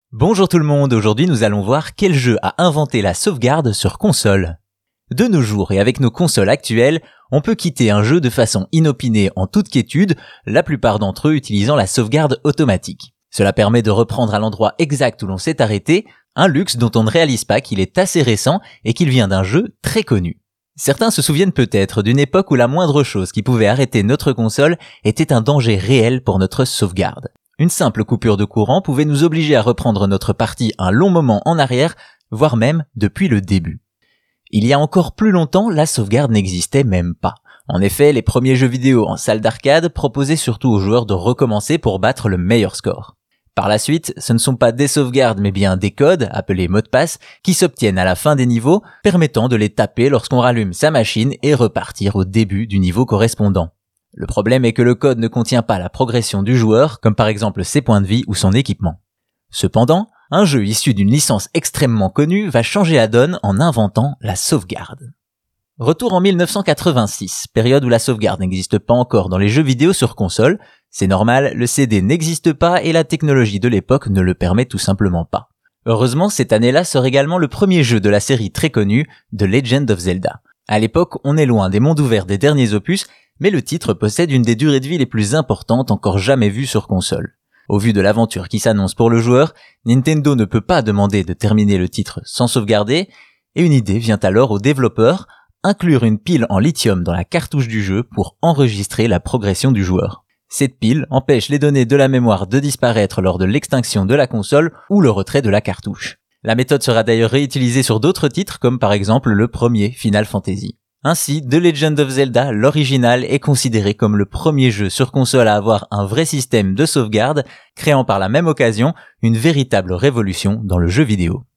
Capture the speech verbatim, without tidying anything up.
Bonjour tout le monde, aujourd'hui nous allons voir quel jeu a inventé la sauvegarde sur console. De nos jours et avec nos consoles actuelles, on peut quitter un jeu de façon inopinée en toute quiétude, la plupart d'entre eux utilisant la sauvegarde automatique. Cela permet de reprendre à l'endroit exact où l'on s'est arrêté, un luxe dont on ne réalise pas qu'il est assez récent et qu'il vient d'un jeu très connu. Certains se souviennent peut-être d'une époque où la moindre chose qui pouvait arrêter notre console était un danger réel pour notre sauvegarde. Une simple coupure de courant pouvait nous obliger à reprendre notre partie un long moment en arrière, voire même depuis le début. Il y a encore plus longtemps, la sauvegarde n'existait même pas. En effet, les premiers jeux vidéo en salle d'arcade proposaient surtout aux joueurs de recommencer pour battre le meilleur score. Par la suite, ce ne sont pas des sauvegardes mais bien des codes, appelés mots de passe, qui s'obtiennent à la fin des niveaux, permettant de les taper lorsqu'on rallume sa machine et repartir au début du niveau correspondant. Le problème est que le code ne contient pas la progression du joueur, comme par exemple ses points de vie ou son équipement. Cependant, un jeu issu d'une licence extrêmement connue va changer la donne en inventant la sauvegarde. Retour en mille neuf cent quatre-vingt-six, période où la sauvegarde n'existe pas encore dans les jeux vidéo sur console. C'est normal, le C D n'existe pas et la technologie de l'époque ne le permet tout simplement pas. Heureusement, cette année-là sort également le premier jeu de la série très connue, The Legend of Zelda. À l'époque, on est loin des mondes ouverts des derniers opus, mais le titre possède une des durées de vie les plus importantes encore jamais vues sur console. Au vu de l'aventure qui s'annonce pour le joueur, Nintendo ne peut pas demander de terminer le titre sans sauvegarder, et une idée vient alors aux développeurs, inclure une pile en lithium dans la cartouche du jeu pour enregistrer la progression du joueur. Cette pile empêche les données de la mémoire de disparaître lors de l'extinction de la console ou le retrait de la cartouche. La méthode sera d'ailleurs réutilisée sur d'autres titres comme par exemple le premier Final Fantasy. Ainsi, The Legend of Zelda, l'original, est considéré comme le premier jeu sur console à avoir un vrai système de sauvegarde, créant par la même occasion une véritable révolution dans le jeu vidéo.